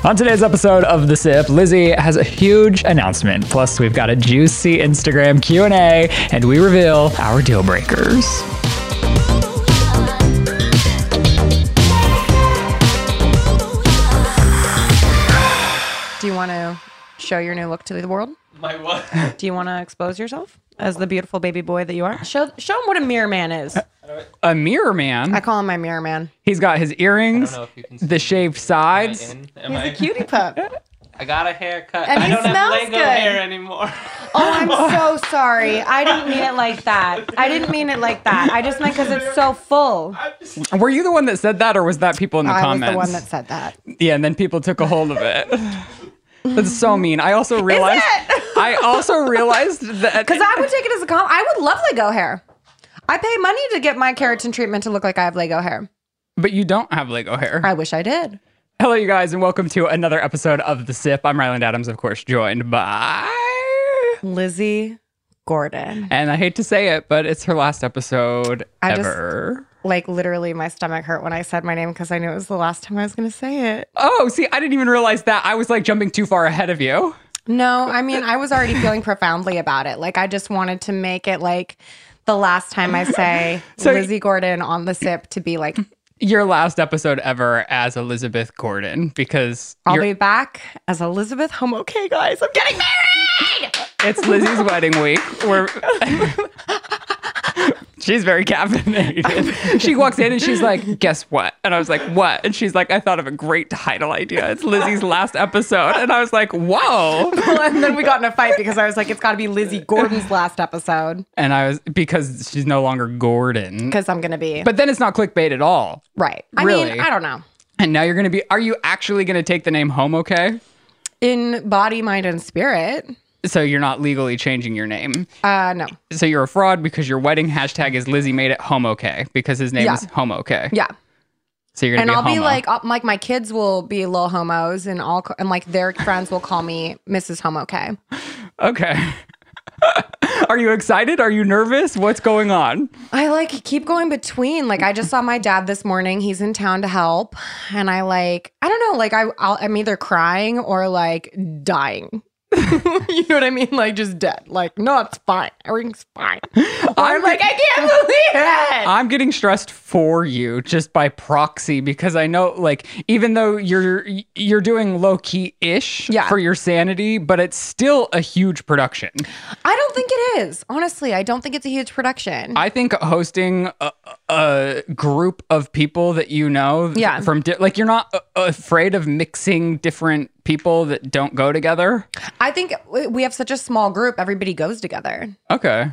On today's episode of The Sip, Lizzie has a huge announcement. Plus, we've got a juicy Instagram Q&A, and we reveal our deal breakers. Do you want to show your new look to the world? My what? Do you want to expose yourself as the beautiful baby boy that you are? Show him what a mirror man is. A mirror man? I call him my mirror man. He's got his earrings, I don't know if you can see the shaved sides. He's a cutie pup. I got a haircut. And I he don't have smells Lego good. hair anymore. Oh, I'm so sorry. I didn't mean it like that. I just meant because it's so full. Were you the one that said that, or was that people in the comments? I was the one that said that. Yeah, and then people took a hold of it. That's so mean. I also realized that Because I would take it as a compliment. I would love Lego hair. I pay money to get my keratin treatment to look like I have Lego hair. But you don't have Lego hair. I wish I did. Hello, you guys, and welcome to another episode of The Sip. I'm Ryland Adams, of course, joined by Lizzie Gordon. And I hate to say it, but it's her last episode ever. Literally, my stomach hurt when I said my name because I knew it was the last time I was going to say it. Oh, see, I didn't even realize that. I was jumping too far ahead of you. No, I mean, I was already feeling profoundly about it. I just wanted to make it the last time I say Lizzie Gordon on The Sip to be your last episode ever as Elizabeth Gordon, because I'll be back as Elizabeth Home. Okay, guys, I'm getting married! It's Lizzie's wedding week. She's very caffeinated. She walks in and she's like, guess what? And I was like, what? And she's like, I thought of a great title idea. It's Lizzie's last episode. And I was like, whoa. And then we got in a fight because I was like, it's got to be Lizzie Gordon's last episode. And because she's no longer Gordon. Because I'm going to be. But then it's not clickbait at all. Right. Really? I mean, I don't know. And now you're going to be, are you actually going to take the name Home Okay? In body, mind, and spirit. So you're not legally changing your name? No. So you're a fraud because your wedding hashtag is Lizzie made it Home Okay because his name is Home Okay. Yeah. So you're gonna be a homo. I'll be my kids will be little homos and their friends will call me Mrs. Home Okay. Okay. Are you excited? Are you nervous? What's going on? I keep going between. I just saw my dad this morning. He's in town to help, and I don't know. I'm either crying or dying. You know what I mean? Just dead. No, it's fine. Everything's fine. I can't believe it. I'm getting stressed for you just by proxy because I know, even though you're doing low key ish for your sanity, but it's still a huge production. I don't think it is. Honestly, I don't think it's a huge production. I think hosting a group of people that you know, from you're not afraid of mixing different people that don't go together. I think we have such a small group. Everybody goes together. Okay.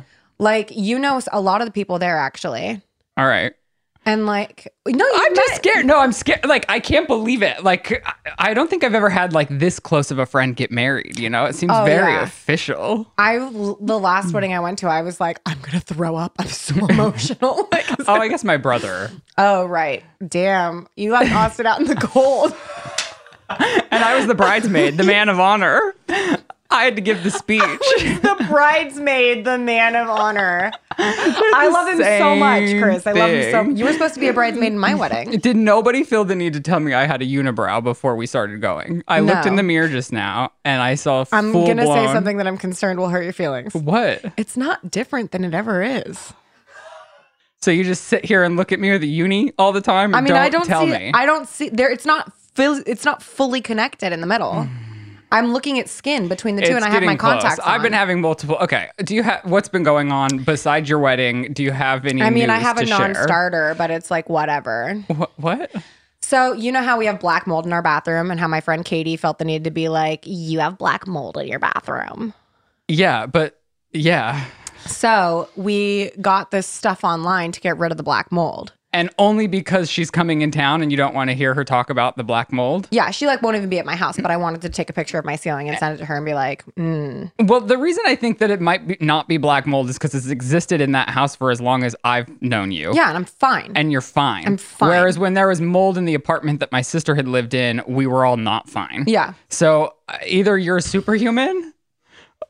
A lot of the people there actually. All right. And I'm just scared. No, I'm scared. I can't believe it. I don't think I've ever had this close of a friend get married. You know, it seems very official. The last wedding I went to, I was like, I'm gonna throw up. I'm so emotional. I guess my brother. Oh right, damn! You left Austin out in the cold. And I was the bridesmaid, the man of honor. I had to give the speech. The bridesmaid, the man of honor. I love him so much, Chris. I love him so. You were supposed to be a bridesmaid in my wedding. Did nobody feel the need to tell me I had a unibrow before we started going? I looked in the mirror just now and I saw I'm going to say something that I'm concerned will hurt your feelings. What? It's not different than it ever is. So you just sit here and look at me with a uni all the time? And I don't tell me. I don't see there. It's not fully connected in the middle. I'm looking at skin between the two, and I have my contacts on. I've been having multiple. Okay, do you have what's been going on besides your wedding? Do you have any? I have a non-starter, but it's whatever. What? So you know how we have black mold in our bathroom, and how my friend Katie felt the need to be you have black mold in your bathroom. Yeah, but yeah. So we got this stuff online to get rid of the black mold. And only because she's coming in town and you don't want to hear her talk about the black mold? Yeah, she won't even be at my house, but I wanted to take a picture of my ceiling and send it to her and be like, Well, the reason I think that it might not be black mold is because it's existed in that house for as long as I've known you. Yeah, and I'm fine. And you're fine. I'm fine. Whereas when there was mold in the apartment that my sister had lived in, we were all not fine. Yeah. So either you're a superhuman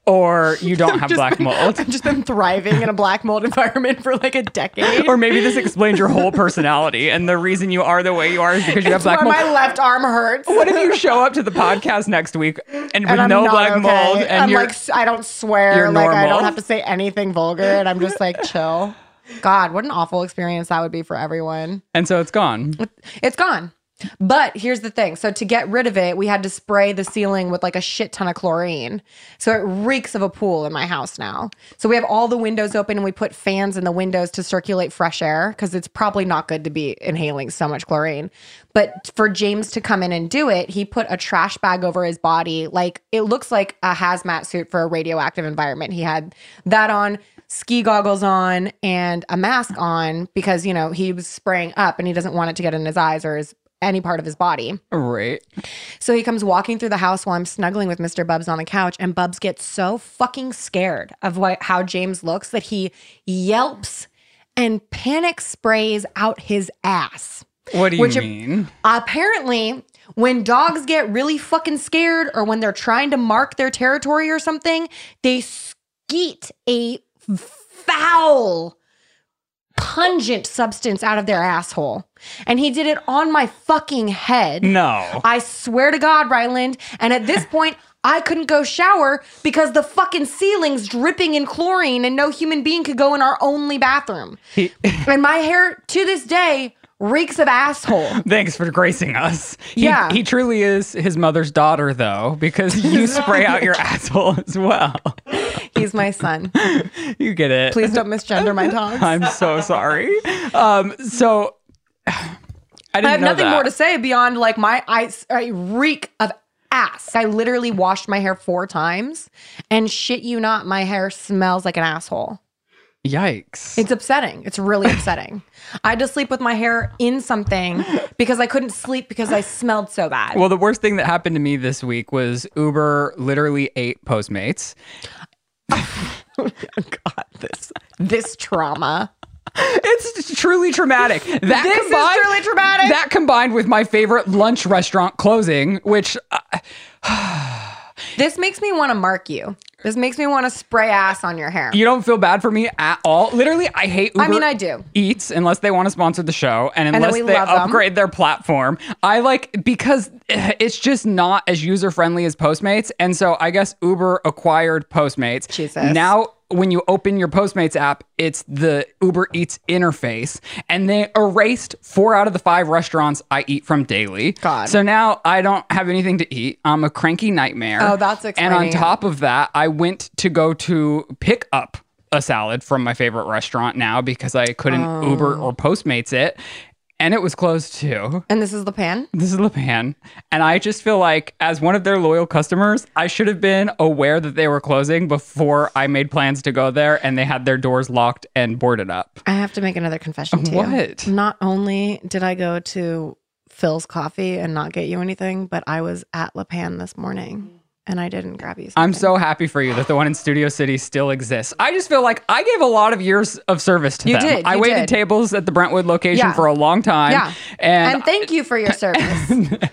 or you don't have black mold. I've just been thriving in a black mold environment for like a decade. Or maybe this explains your whole personality, and the reason you are the way you are is because you have black mold. My left arm hurts. What if you show up to the podcast next week and with I'm no not black okay. mold, and I'm you're like, I don't swear, you're like I normal? don't have to say anything vulgar, and I'm just like chill. God, what an awful experience that would be for everyone. and so it's gone. It's gone. But here's the thing. So to get rid of it, we had to spray the ceiling with like a shit ton of chlorine. So it reeks of a pool in my house now. So we have all the windows open and we put fans in the windows to circulate fresh air because it's probably not good to be inhaling so much chlorine. But for James to come in and do it, he put a trash bag over his body. Like it looks like a hazmat suit for a radioactive environment. He had that on, ski goggles on, and a mask on because, you know, he was spraying up and he doesn't want it to get in his eyes or any part of his body. Right. So he comes walking through the house while I'm snuggling with Mr. Bubs on the couch, and Bubs gets so fucking scared of how James looks that he yelps and panic sprays out his ass. What do you mean? Apparently, when dogs get really fucking scared or when they're trying to mark their territory or something, they skeet a foul, pungent substance out of their asshole. And he did it on my fucking head. No. I swear to God, Ryland. And at this point, I couldn't go shower because the fucking ceiling's dripping in chlorine and no human being could go in our only bathroom. And my hair, to this day, reeks of asshole. Thanks for gracing us. Yeah. He truly is his mother's daughter, though, because you spray out your asshole as well. He's my son. You get it. Please don't misgender my dogs. I'm so sorry. So I have know nothing that. more to say beyond like I reek of ass. I literally washed my hair 4 times and shit you not, my hair smells like an asshole. Yikes. It's upsetting. It's really upsetting. I had to sleep with my hair in something because I couldn't sleep because I smelled so bad. Well, the worst thing that happened to me this week was Uber literally ate Postmates. God, this trauma. It's truly traumatic. This is truly traumatic. That combined with my favorite lunch restaurant closing, which this makes me want to mark you. This makes me want to spray ass on your hair. you don't feel bad for me at all. Literally, I hate Uber. I mean, I do. Eats unless they want to sponsor the show and unless we they love them. upgrade their platform. I like because it's just not as user friendly as Postmates, and so I guess Uber acquired Postmates. Jesus. Now, when you open your Postmates app, it's the Uber Eats interface, and they erased 4 out of the 5 restaurants I eat from daily. God. So now I don't have anything to eat. I'm a cranky nightmare. Oh, that's And on explaining top of that, I went to go to pick up a salad from my favorite restaurant now because I couldn't Uber or Postmates it. And it was closed too. And this is the pan? This is Le Pan. And I just feel like, as one of their loyal customers, I should have been aware that they were closing before I made plans to go there and they had their doors locked and boarded up. I have to make another confession to you. What? Not only did I go to Phil's Coffee and not get you anything, but I was at Le Pan this morning and I didn't grab you something. I'm so happy for you that the one in Studio City still exists. I just feel like I gave a lot of years of service to You them. did, I you waited did. tables at the Brentwood location Yeah. for a long time. Yeah. And thank you for your service.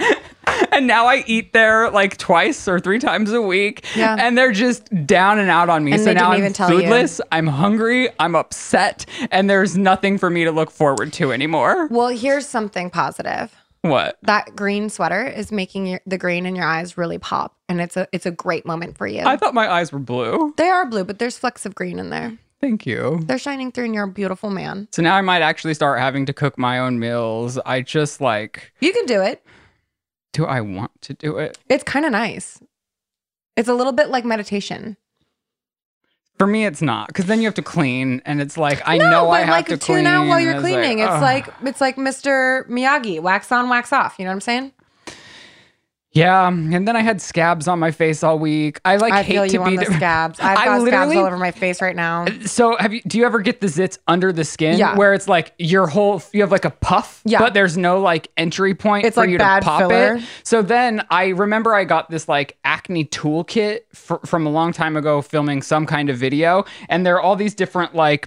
And now I eat there like twice or 3 times a week. Yeah. And they're just down and out on me. And So they now didn't I'm even tell you. foodless. I'm hungry. I'm upset. And there's nothing for me to look forward to anymore. Well, here's something positive. What? That green sweater is making the green in your eyes really pop. And it's a great moment for you. I thought my eyes were blue. They are blue, but there's flecks of green in there. Thank you. They're shining through and you're a beautiful man. So now I might actually start having to cook my own meals. I just like, You can do it. do I want to do it? It's kind of nice. It's a little bit like meditation. For me, it's not, because then you have to clean, and it's like I No, know I but have like to tune clean. out while you're and cleaning. ugh. It's like Mr. Miyagi, wax on, wax off. You know what I'm saying? Yeah, and then I had scabs on my face all week. I I hate feel to you be on the scabs. I've got scabs literally- all over my face right now. So do you ever get the zits under the skin? Yeah. Where it's like you have like a puff, Yeah. but there's no like entry point It's for like you bad to pop filler. it. So then I remember I got this like acne toolkit from a long time ago filming some kind of video. And there are all these different like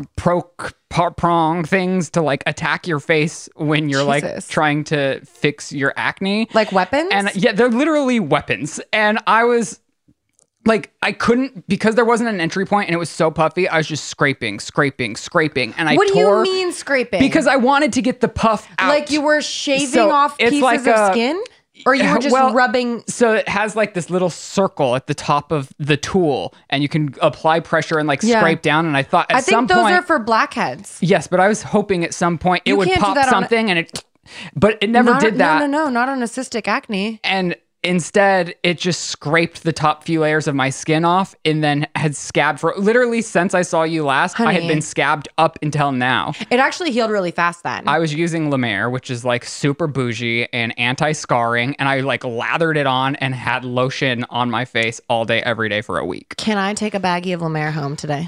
prong things to like attack your face when you're like Jesus. trying to fix your acne. Like weapons? And yeah, they're literally weapons. And I was like I couldn't, because there wasn't an entry point and it was so puffy, I was just scraping. And I What do you tore mean scraping? because I wanted to get the puff out. Like you were shaving So off it's pieces like of skin? Or you were just rubbing? So it has like this little circle at the top of the tool, and you can apply pressure and like scrape down. And I thought at some point, I think those are for blackheads. Yes, but I was hoping at some point it You would can't do pop that on something, and but it never did that. No, not on a cystic acne. And instead, it just scraped the top few layers of my skin off, and then had scabbed for literally since I saw you last. I had been scabbed up until now. It actually healed really fast then. I was using La Mer, which is like super bougie and anti-scarring, and I like lathered it on and had lotion on my face all day, every day for a week. Can I take a baggie of La Mer home today?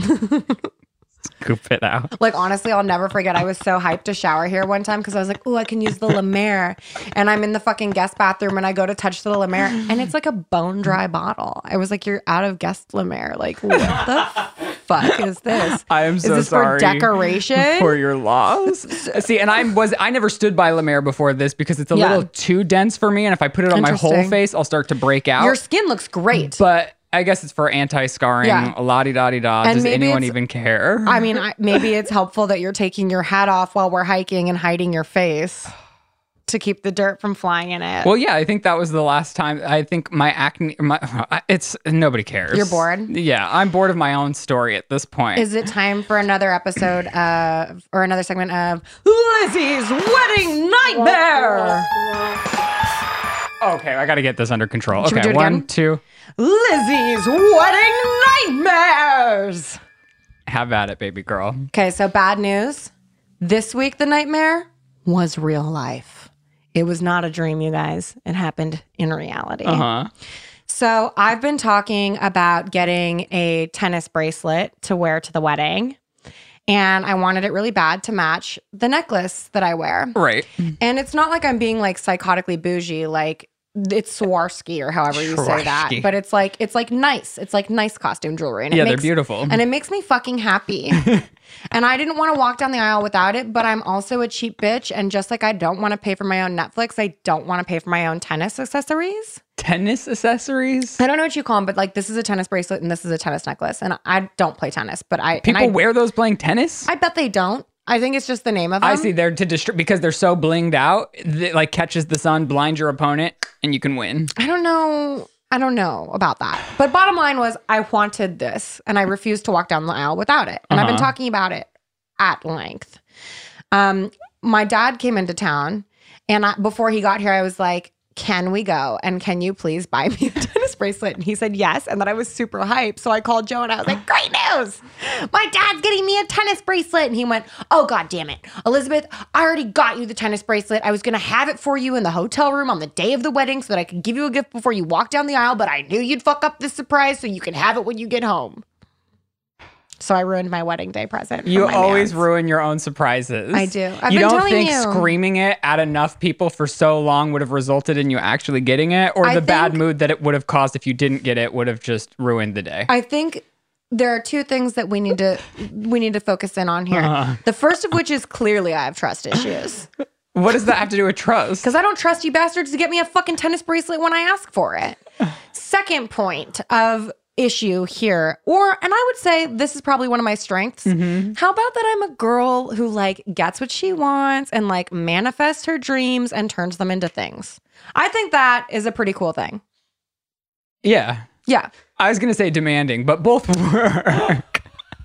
Scoop it out. Like, honestly, I'll never forget. I was so hyped to shower here one time because I was like, oh, I can use the La Mer. And I'm in the fucking guest bathroom and I go to touch the La Mer and it's like a bone dry bottle. I was like, you're out of guest La Mer. Like, what the fuck is this? I am so sorry. Is this sorry for decoration? For your loss? See, and I never stood by La Mer before this because it's a little too dense for me. And if I put it on my whole face, I'll start to break out. Your skin looks great. But I guess it's for anti-scarring, la-di-da-di-da. Does anyone even care? I mean, maybe it's helpful that you're taking your hat off while we're hiking and hiding your face to keep the dirt from flying in it. Well, yeah, I think that was the last time. I think my acne, it's nobody cares. You're bored? Yeah, I'm bored of my own story at this point. Is it time for another episode of, or another segment of Lizzie's Wedding Nightmare? Okay, I got to get this under control. Should we do it 1, again? 2. Lizzie's Wedding Nightmares. Have at it, baby girl. Okay, so bad news. This week, the nightmare was real life. It was not a dream, you guys. It happened in reality. So I've been talking about getting a tennis bracelet to wear to the wedding. And I wanted it really bad to match the necklace that I wear. Right. And it's not like I'm being like psychotically bougie, like it's Swarovski or however you say that. But it's like nice. It's like nice costume jewelry. And they're beautiful. And it makes me fucking happy. And I didn't want to walk down the aisle without it, but I'm also a cheap bitch. And just like I don't want to pay for my own Netflix, I don't want to pay for my own tennis accessories. Tennis accessories? I don't know what you call them, but like this is a tennis bracelet and this is a tennis necklace. And I don't play tennis, but People wear those playing tennis? I bet they don't. I think it's just the name of them. I see. They're to because they're so blinged out. It like catches the sun, blinds your opponent, and you can win. I don't know about that. But bottom line was I wanted this and I refused to walk down the aisle without it. And I've been talking about it at length. My dad came into town and before he got here, I was like, can we go? And can you please buy me a tennis bracelet? And he said yes. And then I was super hyped. So I called Joe and I was like, great news. My dad's getting me a tennis bracelet. And he went, oh, God damn it. Elizabeth, I already got you the tennis bracelet. I was going to have it for you in the hotel room on the day of the wedding so that I could give you a gift before you walk down the aisle. But I knew you'd fuck up this surprise so you can have it when you get home. So I ruined my wedding day present. You always ruin your own surprises. I do. You don't think screaming it at enough people for so long would have resulted in you actually getting it? Or the bad mood that it would have caused if you didn't get it would have just ruined the day? I think there are two things that we need to focus in on here. The first of which is clearly I have trust issues. What does that have to do with trust? Because I don't trust you bastards to get me a fucking tennis bracelet when I ask for it. Second point of issue here, and I would say this is probably one of my strengths. How about that I'm a girl who like gets what she wants and like manifests her dreams and turns them into things. I think that is a pretty cool thing. Yeah. I was gonna say demanding, but both work.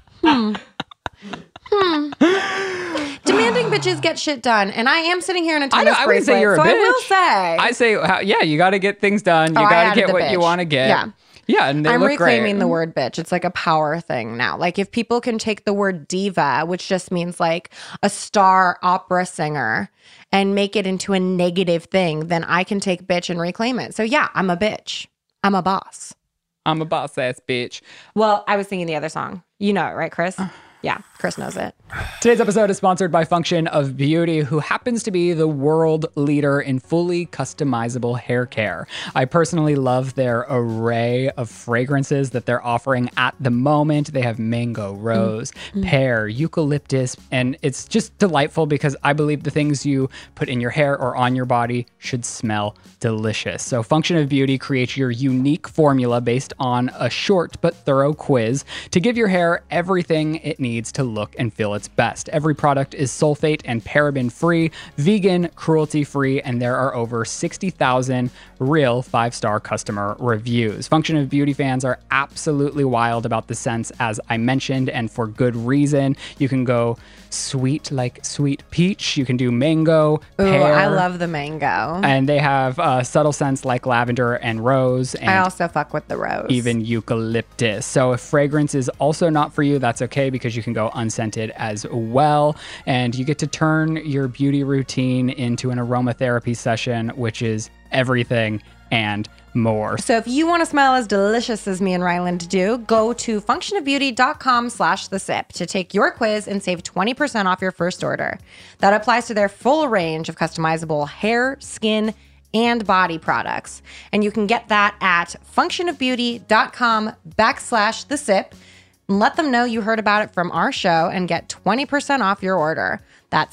Demanding bitches get shit done, and I am sitting here in a tennis bracelet. I would say you're a bitch. I will say. I say, yeah, you got to get things done. You got to get what you want to get. Yeah, and I'm reclaiming the word bitch. It's like a power thing now. Like if people can take the word diva, which just means like a star opera singer, and make it into a negative thing, then I can take bitch and reclaim it. So yeah, I'm a bitch. I'm a boss. I'm a boss ass bitch. Well, I was singing the other song. You know it, right, Chris? Yeah, Chris knows it. Today's episode is sponsored by Function of Beauty, who happens to be the world leader in fully customizable hair care. I personally love their array of fragrances that they're offering at the moment. They have mango, rose, pear, eucalyptus, and it's just delightful because I believe the things you put in your hair or on your body should smell delicious. So Function of Beauty creates your unique formula based on a short but thorough quiz to give your hair everything it needs to look and feel its best. Every product is sulfate and paraben free, vegan, cruelty free, and there are over 60,000 real 5-star customer reviews. Function of Beauty fans are absolutely wild about the scents, as I mentioned, and for good reason. You can go sweet like sweet peach. You can do mango, pear. Ooh, I love the mango. And they have subtle scents like lavender and rose. And I also fuck with the rose. even eucalyptus. So if fragrance is also not for you, that's okay, because you can go unscented as well. And you get to turn your beauty routine into an aromatherapy session, which is everything and more. So if you want to smell as delicious as me and Ryland do, go to functionofbeauty.com/thesip to take your quiz and save 20% off your first order. That applies to their full range of customizable hair, skin, and body products. And you can get that at functionofbeauty.com/thesip. And let them know you heard about it from our show and get 20% off your order. That's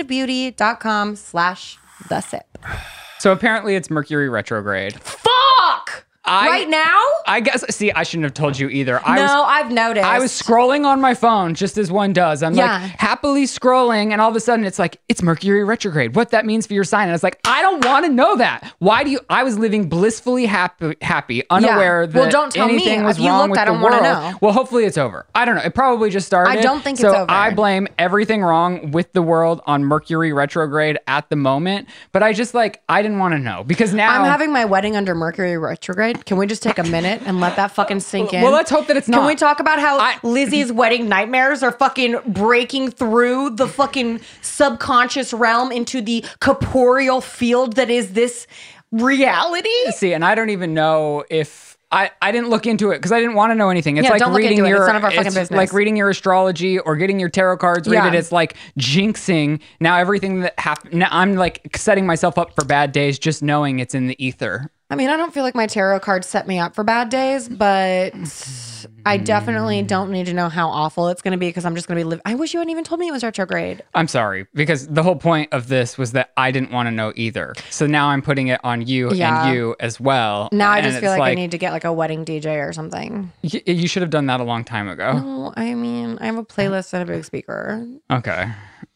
functionofbeauty.com/thesip. So apparently it's Mercury retrograde. Fuck! Right now? I guess, see, I shouldn't have told you either. I've noticed. I was scrolling on my phone just as one does. I'm like happily scrolling, and all of a sudden it's like, it's Mercury retrograde. What that means for your sign. And it's like, I don't want to know that. Why do you? I was living blissfully happy, unaware that don't tell anything me. was If you wrong looked, with I the don't world. wanna know. Well, hopefully it's over. I don't know. It probably just started. I don't think so it's over. I blame everything wrong with the world on Mercury retrograde at the moment. But I just I didn't want to know, because now I'm having my wedding under Mercury retrograde. Can we just take a minute and let that fucking sink in? Well, let's hope that it's not. Can we talk about how Lizzie's wedding nightmares are fucking breaking through the fucking subconscious realm into the corporeal field that is this reality? See, and I don't even know if I didn't look into it because I didn't want to know anything. It's like don't look reading into it. your It's none of our fucking business. like reading your astrology or getting your tarot cards read. It's like jinxing. Now everything that happened. Now I'm like setting myself up for bad days just knowing it's in the ether. I mean, I don't feel like my tarot cards set me up for bad days, but I definitely don't need to know how awful it's going to be, because I'm just going to be living. I wish you hadn't even told me it was retrograde. I'm sorry, because the whole point of this was that I didn't want to know either. So now I'm putting it on you and you as well. Now I just feel like I need to get like a wedding DJ or something. You should have done that a long time ago. No, I mean, I have a playlist and a big speaker. Okay.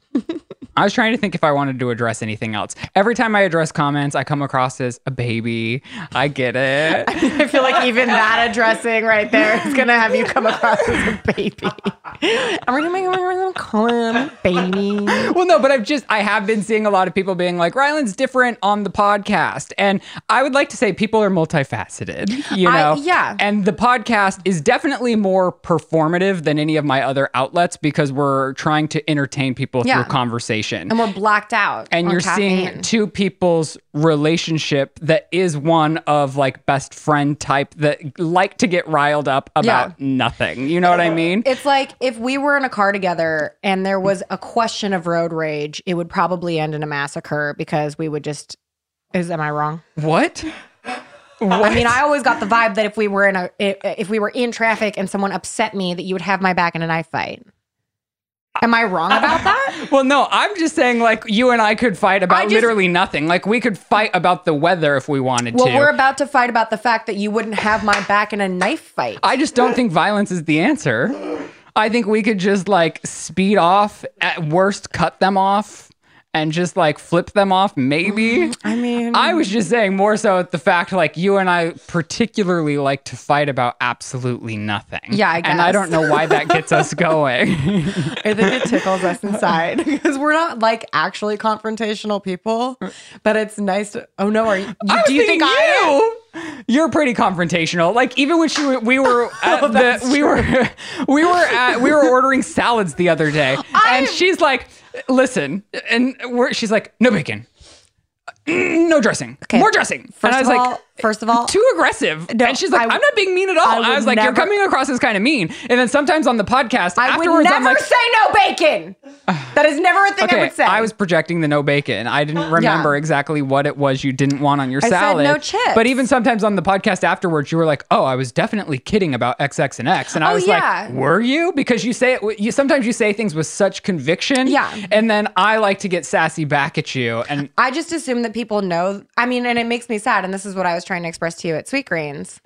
I was trying to think if I wanted to address anything else. Every time I address comments, I come across as a baby. I get it. I feel like even that addressing right there is going to have you come across as a baby. I'm going to make a comment, baby. Well, no, but I have been seeing a lot of people being like, Ryland's different on the podcast. And I would like to say people are multifaceted, you know? Yeah. And the podcast is definitely more performative than any of my other outlets, because we're trying to entertain people through conversation. And we're blacked out. And you're seeing two people's relationship that is one of like best friend type that like to get riled up about nothing. You know what I mean? It's like if we were in a car together and there was a question of road rage, it would probably end in a massacre, because we would just, am I wrong? What? I mean, I always got the vibe that if we were in traffic and someone upset me, that you would have my back in a knife fight. Am I wrong about that? Well, no, I'm just saying, like, you and I could fight about literally nothing. Like, we could fight about the weather if we wanted to. Well, we're about to fight about the fact that you wouldn't have my back in a knife fight. I just don't think violence is the answer. I think we could just, like, speed off, at worst, cut them off, and just like flip them off, maybe. I mean, I was just saying more so the fact, like, you and I particularly like to fight about absolutely nothing. Yeah, I guess. And I don't know why that gets us going. I think it tickles us inside, because we're not like actually confrontational people, but it's nice to. Oh no, are you? Do you think I am? You're pretty confrontational. Like, even when we were at we were ordering salads the other day, and she's like, "Listen," and she's like, "No bacon, no dressing, more dressing." First of all, First of all, too aggressive. No, and she's like, I'm not being mean at all. I was like, you're coming across as kind of mean. And then sometimes on the podcast, I would afterwards, I'm never like, say no bacon. That is never a thing I would say. I was projecting the no bacon. I didn't remember exactly what it was you didn't want on your salad. said no chips. But even sometimes on the podcast afterwards, you were like, oh, I was definitely kidding about XX and X. And I was like, were you? Because you say it, sometimes you say things with such conviction. Yeah. And then I like to get sassy back at you. And I just assume that people know. I mean, and it makes me sad. And this is what I was trying to express to you at Sweetgreens.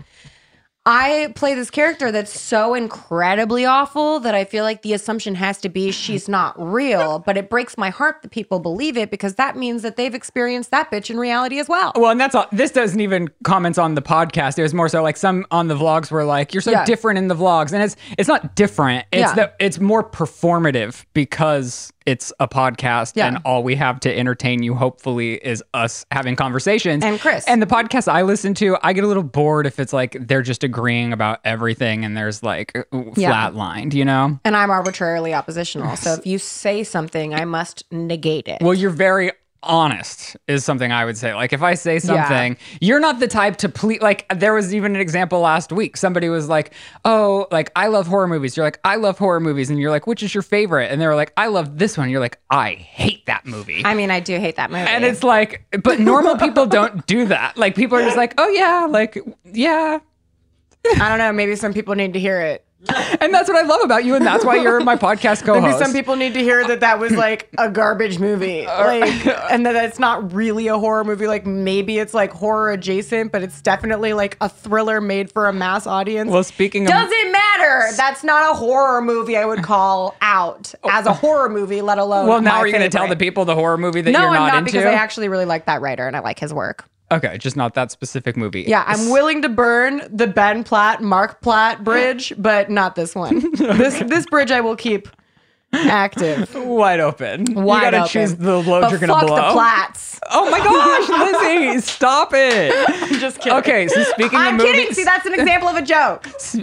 I play this character that's so incredibly awful that I feel like the assumption has to be she's not real. But it breaks my heart that people believe it because that means that they've experienced that bitch in reality as well. Well, and that's all. This doesn't even comments on the podcast. It was more so like some on the vlogs were like, you're so different in the vlogs. And it's not different. It's that it's more performative because it's a podcast and all we have to entertain you, hopefully, is us having conversations. And Chris. And the podcast I listen to, I get a little bored if it's like they're just agreeing about everything and there's like flatlined, you know? And I'm arbitrarily oppositional. So if you say something, I must negate it. Well, you're very honest is something I would say. Like if I say something, you're not the type to please. Like there was even an example last week. Somebody was like, oh, like I love horror movies. You're like, I love horror movies. And you're like, which is your favorite? And they were like, I love this one. You're like, I hate that movie. I mean, I do hate that movie. And it's like, but normal people don't do that. Like people are just like, oh yeah, like, yeah. I don't know. Maybe some people need to hear it. And that's what I love about you, and that's why you're my podcast co-host. Maybe some people need to hear that was like a garbage movie, like, and that it's not really a horror movie. Like maybe it's like horror adjacent, but it's definitely like a thriller made for a mass audience. Well, speaking of, doesn't matter. That's not a horror movie. I would call out as a horror movie, let alone. Well, now are you going to tell the people the horror movie that you're not into? No, I'm not, because I actually really like that writer and I like his work. Okay, just not that specific movie. Yeah, I'm willing to burn the Ben Platt, Mark Platt bridge, but not this one. This bridge I will keep active. Wide open. Wide you gotta open. choose the load but you're gonna blow. Fuck the Platts. Oh my gosh, Lizzie, stop it. I'm just kidding. Okay, so speaking of movies. I'm kidding. See, that's an example of a joke.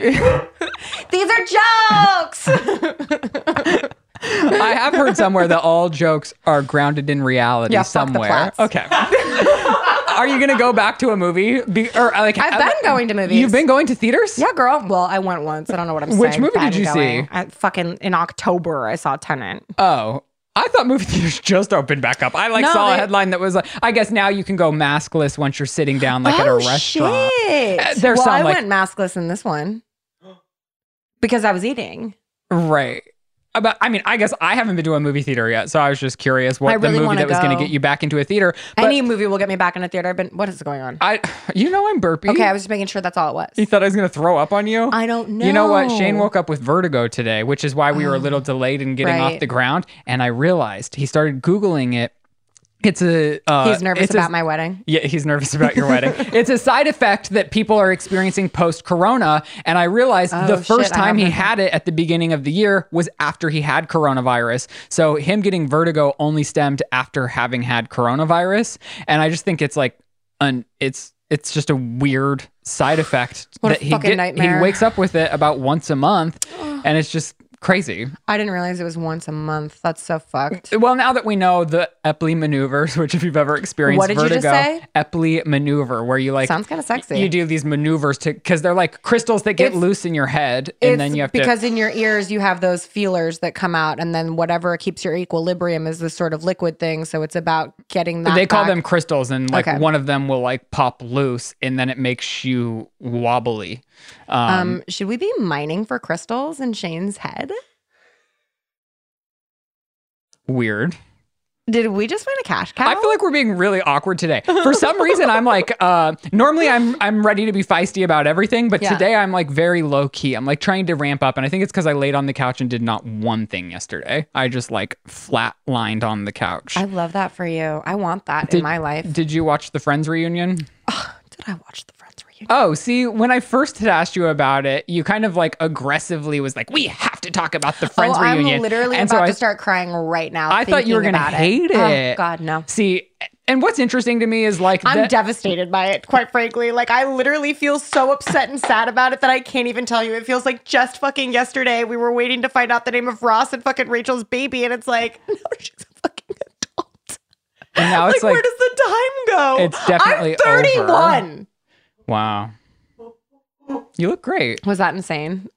These are jokes. I have heard somewhere that all jokes are grounded in reality somewhere. Okay. Are you going to go back to a movie? I've been going to movies. You've been going to theaters? Yeah, girl. Well, I went once. I don't know what I'm saying. Which movie did you see? In October, I saw Tenet. Oh. I thought movie theaters just opened back up. I saw a headline that was like, I guess now you can go maskless once you're sitting down like at a restaurant. Shit. I went maskless in this one because I was eating. Right. But I mean, I guess I haven't been to a movie theater yet, so I was just curious what the movie that was going to get you back into a theater. But any movie will get me back in a theater. What is going on? I'm burping. Okay, I was just making sure that's all it was. You thought I was going to throw up on you? I don't know. You know what? Shane woke up with vertigo today, which is why we were a little delayed in getting off the ground. And I realized he started Googling it. He's nervous about my wedding. Yeah, he's nervous about your wedding. It's a side effect that people are experiencing post-corona. And I realized the first time he had it at the beginning of the year was after he had coronavirus. So him getting vertigo only stemmed after having had coronavirus. And I just think it's like, it's just a weird side effect that he wakes up with it about once a month. And it's just crazy. I didn't realize it was once a month. That's so fucked. Well, now that we know the Epley maneuvers, which if you've ever experienced vertigo, what did you just say? Epley maneuver, where you like sounds kind of sexy. You do these maneuvers because they're like crystals that get loose in your head, and then you have because in your ears you have those feelers that come out, and then whatever keeps your equilibrium is this sort of liquid thing. So it's about getting that. They call them crystals, and like one of them will like pop loose, and then it makes you wobbly. Should we be mining for crystals in Shane's head? Weird. Did we just win a cash cow? I feel like we're being really awkward today. For some reason, I'm like, normally I'm ready to be feisty about everything, but today I'm like very low key. I'm like trying to ramp up, and I think it's because I laid on the couch and did not one thing yesterday. I just like flat lined on the couch. I love that for you. I want that in my life. Did you watch the Friends reunion? Did I watch the Friends reunion? Oh, see, when I first had asked you about it, you kind of like aggressively was like, we have to talk about the Friends reunion. I'm literally about to start crying right now. I thought you were going to hate it. Oh, God, no. See, and what's interesting to me is like... I'm devastated by it, quite frankly. Like, I literally feel so upset and sad about it that I can't even tell you. It feels like just fucking yesterday we were waiting to find out the name of Ross and fucking Rachel's baby, and it's like, no, she's a fucking adult. And now it's like where does the time go? It's definitely I'm 31. over. Wow. You look great. Was that insane?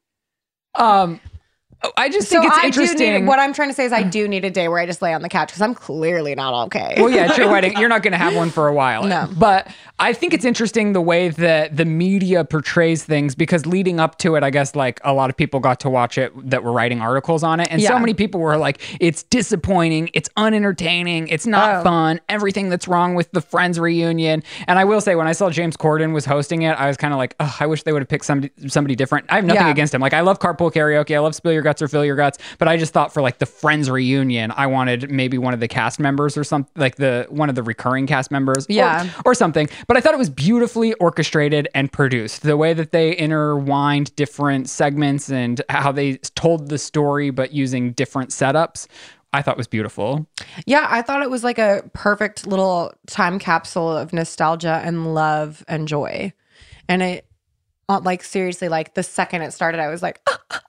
I just think it's interesting. What I'm trying to say is I do need a day where I just lay on the couch because I'm clearly not okay. Well, yeah, it's your wedding. You're not going to have one for a while. No. But I think it's interesting the way that the media portrays things, because leading up to it, I guess like a lot of people got to watch it that were writing articles on it. And so many people were like, it's disappointing. It's unentertaining. It's not fun. Everything that's wrong with the Friends reunion. And I will say, when I saw James Corden was hosting it, I was kind of like, oh, I wish they would have picked somebody different. I have nothing against him. Like, I love Carpool Karaoke. I love Spill Your Guts or Fill Your Guts, but I just thought for like the Friends reunion, I wanted maybe one of the cast members or something, like one of the recurring cast members, or something. But I thought it was beautifully orchestrated and produced. The way that they intertwined different segments and how they told the story, but using different setups, I thought was beautiful. Yeah, I thought it was like a perfect little time capsule of nostalgia and love and joy. And it, like, seriously, like the second it started, I was like,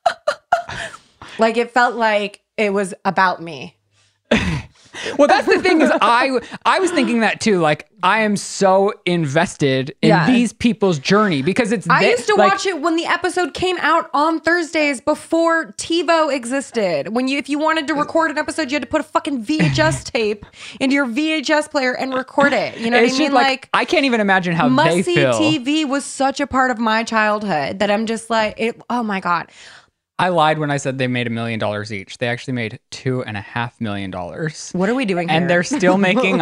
like it felt like it was about me. Well, that's the thing is I was thinking that too. Like, I am so invested in these people's journey because I used to watch it when the episode came out on Thursdays before TiVo existed. If you wanted to record an episode, you had to put a fucking VHS tape into your VHS player and record it. You know what I mean? Like, I can't even imagine how they feel. Must-see TV was such a part of my childhood that I'm just like, oh my God. I lied when I said they made $1 million each. They actually made $2.5 million. What are we doing here? And they're still making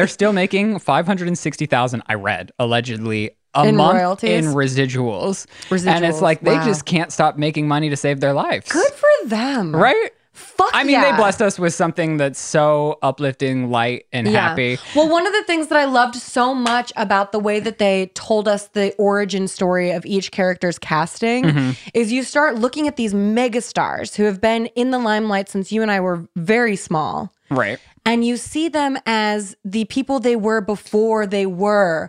$560,000. I read allegedly a month royalties? in residuals. And it's like they just can't stop making money to save their lives. Good for them, right? Fuck I mean, they blessed us with something that's so uplifting, light, and happy. Well, one of the things that I loved so much about the way that they told us the origin story of each character's casting is you start looking at these megastars who have been in the limelight since you and I were very small. Right. And you see them as the people they were before they were,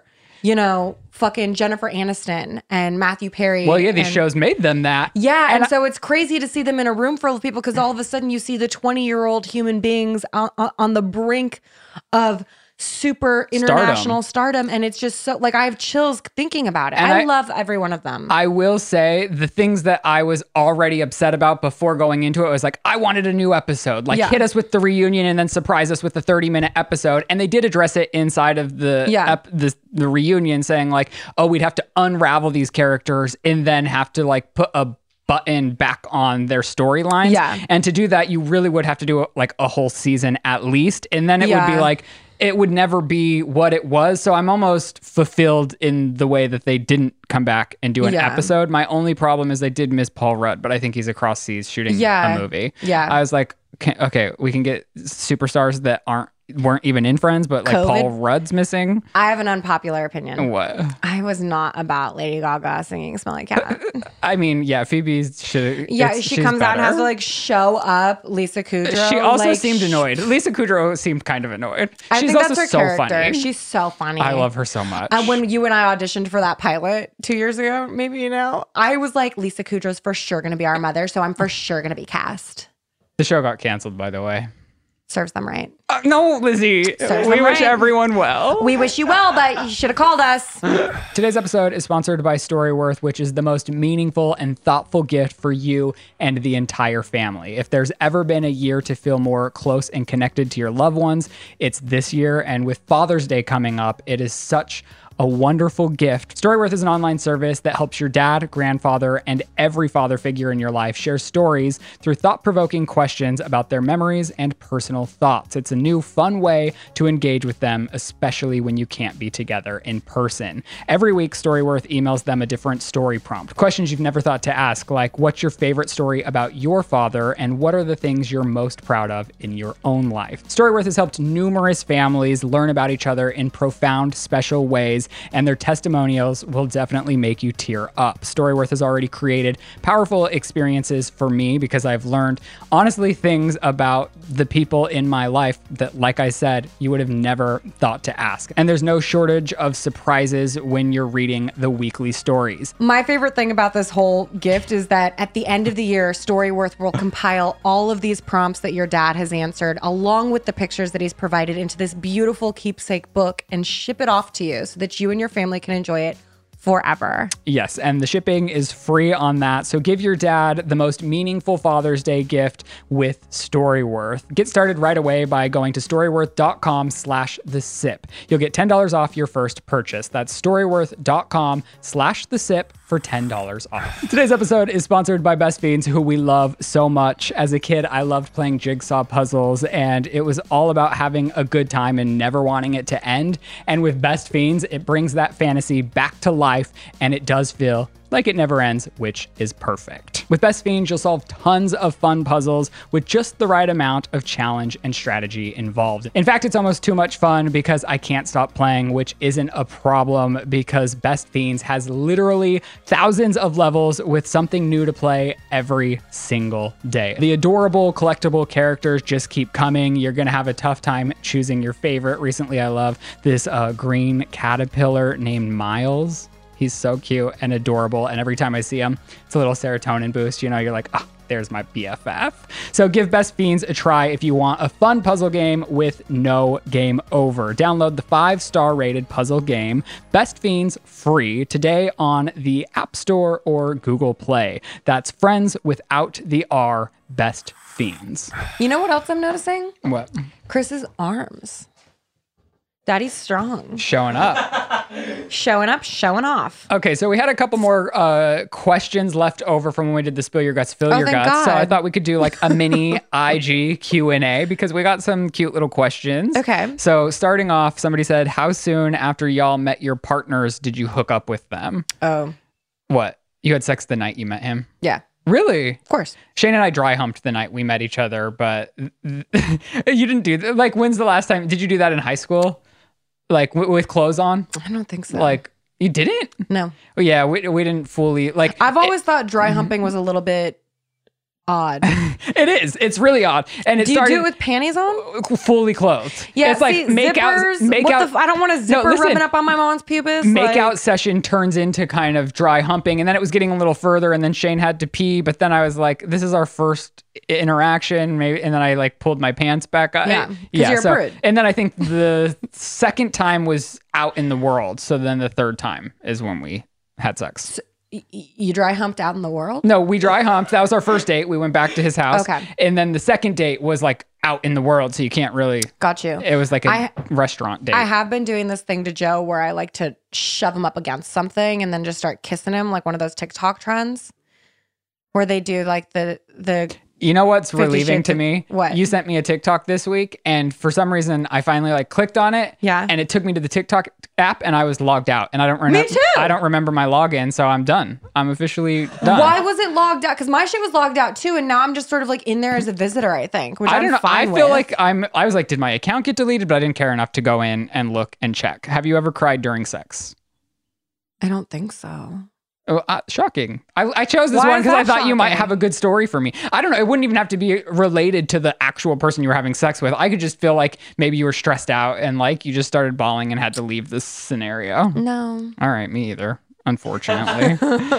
fucking Jennifer Aniston and Matthew Perry. Well, yeah, these shows made them that. Yeah, and so it's crazy to see them in a room full of people because all of a sudden you see the 20-year-old human beings on the brink of super international stardom, and it's just so, like, I have chills thinking about it. I love every one of them. I will say the things that I was already upset about before going into it was like, I wanted a new episode. Like, hit us with the reunion and then surprise us with the 30-minute episode. And they did address it inside of the reunion, saying like, oh, we'd have to unravel these characters and then have to like put a button back on their storylines. Yeah. And to do that, you really would have to do like a whole season at least. And then it would be like, it would never be what it was. So I'm almost fulfilled in the way that they didn't come back and do an episode. My only problem is they did miss Paul Rudd, but I think he's across seas shooting a movie. Yeah. I was like, okay, we can get superstars that weren't even in Friends, but like Paul Rudd's missing. I have an unpopular opinion. What? I was not about Lady Gaga singing "Smell Like Cat." I mean, yeah, Phoebe should. Yeah, she comes out and has to like show up. Lisa Kudrow. She also seemed annoyed. Lisa Kudrow seemed kind of annoyed. She's also that's her so character. funny. She's so funny. I love her so much. When you and I auditioned for that pilot 2 years ago, maybe I was like, Lisa Kudrow's for sure going to be our mother, so I'm for sure going to be cast. The show got canceled, by the way. Serves them right. No, Lizzie. We wish everyone well. We wish you well, but you should have called us. Today's episode is sponsored by Storyworth, which is the most meaningful and thoughtful gift for you and the entire family. If there's ever been a year to feel more close and connected to your loved ones, it's this year. And with Father's Day coming up, it is such a wonderful gift. Storyworth is an online service that helps your dad, grandfather, and every father figure in your life share stories through thought-provoking questions about their memories and personal thoughts. It's a new, fun way to engage with them, especially when you can't be together in person. Every week, Storyworth emails them a different story prompt. Questions you've never thought to ask, like, what's your favorite story about your father, and what are the things you're most proud of in your own life? Storyworth has helped numerous families learn about each other in profound, special ways, and their testimonials will definitely make you tear up. Storyworth has already created powerful experiences for me because I've learned, honestly, things about the people in my life that, like I said, you would have never thought to ask. And there's no shortage of surprises when you're reading the weekly stories. My favorite thing about this whole gift is that at the end of the year, Storyworth will compile all of these prompts that your dad has answered, along with the pictures that he's provided, into this beautiful keepsake book and ship it off to you so that you and your family can enjoy it forever. Yes, and the shipping is free on that. So give your dad the most meaningful Father's Day gift with Storyworth. Get started right away by going to storyworth.com/thesip. You'll get $10 off your first purchase. That's storyworth.com/thesip for $10 off. Today's episode is sponsored by Best Fiends, who we love so much. As a kid, I loved playing jigsaw puzzles, and it was all about having a good time and never wanting it to end. And with Best Fiends, it brings that fantasy back to life, and it does feel like it never ends, which is perfect. With Best Fiends, you'll solve tons of fun puzzles with just the right amount of challenge and strategy involved. In fact, it's almost too much fun because I can't stop playing, which isn't a problem because Best Fiends has literally thousands of levels with something new to play every single day. The adorable collectible characters just keep coming. You're gonna have a tough time choosing your favorite. Recently, I love this green caterpillar named Miles. He's so cute and adorable, and every time I see him, it's a little serotonin boost. You know, you're like, there's my BFF. So give Best Fiends a try if you want a fun puzzle game with no game over. Download the 5-star rated puzzle game, Best Fiends, free today on the App Store or Google Play. That's friends without the R, Best Fiends. You know what else I'm noticing? What? Chris's arms. Daddy's strong. Showing up. Showing up, showing off. Okay, so we had a couple more questions left over from when we did the Spill Your Guts, Fill Your thank Guts. So God. I thought we could do like a mini IG Q&A because we got some cute little questions. Okay. So starting off, somebody said, how soon after y'all met your partners did you hook up with them? Oh, What? You had sex the night you met him? yeah, Really? of course. Shane and I dry humped the night we met each other, but you didn't do that. Like, when's the last time? Did you do that in high school? Like with clothes on? I don't think so. Like, you didn't? No. Oh, yeah, we didn't fully, like. I've always thought dry humping was a little bit odd. It is. It's really odd. And it Do you started do it with panties on? fully clothed. Yeah, it's like see, make zippers, out. I don't want a zipper listen. rubbing up on my mom's pubis. Make out session turns into kind of dry humping, and then it was getting a little further, and then Shane had to pee, but then I was like, this is our first interaction, maybe, and then I like pulled my pants back up. Yeah, 'cause you're a prude. And then I think the second time was out in the world, so then the third time is when we had sex. You dry humped out in the world? No, we dry humped. That was our first date. We went back to his house. Okay. And then the second date was like out in the world, so you can't really. Got you. It was like a restaurant date. I have been doing this thing to Joe where I like to shove him up against something and then just start kissing him, like one of those TikTok trends where they do like the You know what's 50 relieving Shades to of- me? What? You sent me a TikTok this week, and for some reason, I finally like clicked on it. Yeah. And it took me to the TikTok app, and I was logged out, and I don't remember. Me too. I don't remember my login, so I'm done. I'm officially done. Why was it logged out? Because my shit was logged out too, and now I'm just sort of like in there as a visitor, I think. Which I don't know. I fine feel with. like I was like, did my account get deleted? But I didn't care enough to go in and look and check. Have you ever cried during sex? I don't think so. Oh, shocking. I chose this Why one is because I that thought you might shocking? have a good story for me. I don't know. It wouldn't even have to be related to the actual person you were having sex with. I could just feel like maybe you were stressed out and like you just started bawling and had to leave this scenario. No. All right, me either. Unfortunately.